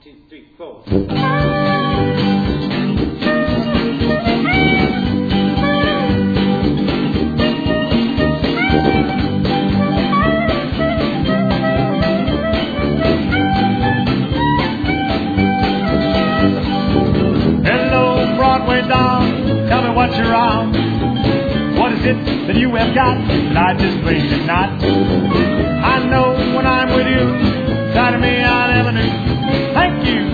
2, 3, 4. Hello, Broadway down, tell me what you're on. What is it that you have got that I just wasted not? I know when I'm with you, side of me on Avenue. Thank you.